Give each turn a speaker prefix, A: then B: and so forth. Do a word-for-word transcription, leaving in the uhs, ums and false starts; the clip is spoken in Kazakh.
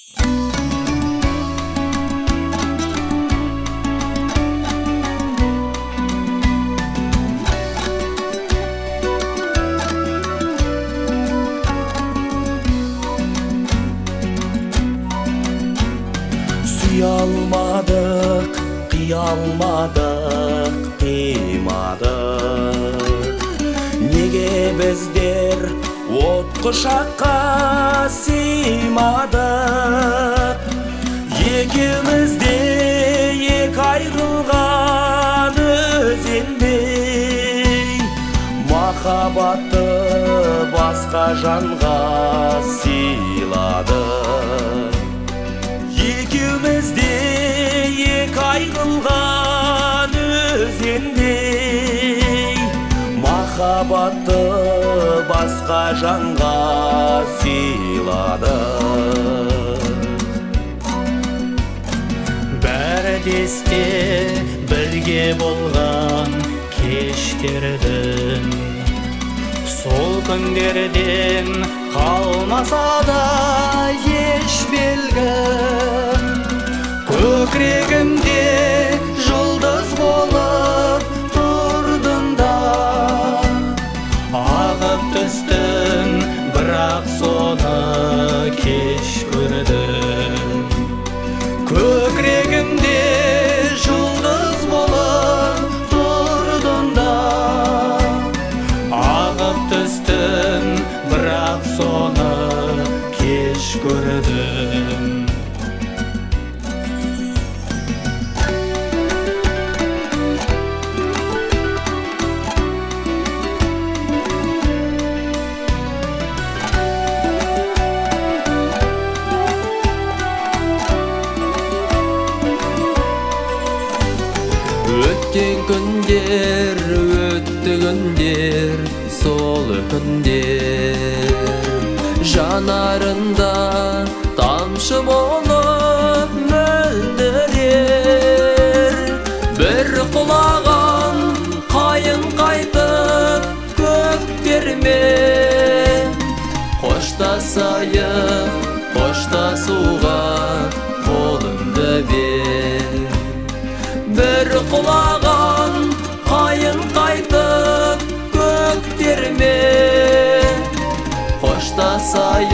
A: Almadık, kıyalmadık, kıymadık. Nege bizler ot kuşakka sıymadık? Ekimiz de ek ayrılgan özendey, mahabatты басқа жанға сыйладық. Екеуміз де екі айрылған өзендей, махаббатты басқа жанға сыйладық.
B: Бәрі десте бірге болған кештердің, сол күндерден қалмаса да еш белгі. Көкірегімде жұлдыз болып тұрдың да, ағып түстің, бірақ соны кеш көрдің. Көкірегімде жұлдыз болып тұрдың да, ағып түстің, бірақ соны кеш көрдің.
C: Өткен күндер, өтті күндер, сол күндер жанарында тамшы болып мөлдірер. Бір құлаған қайын қайтып көктермен, қоштасайық, қоштасуға қолымды бер. Bir құлаған қайын қайтып көктермен, қоштасайық.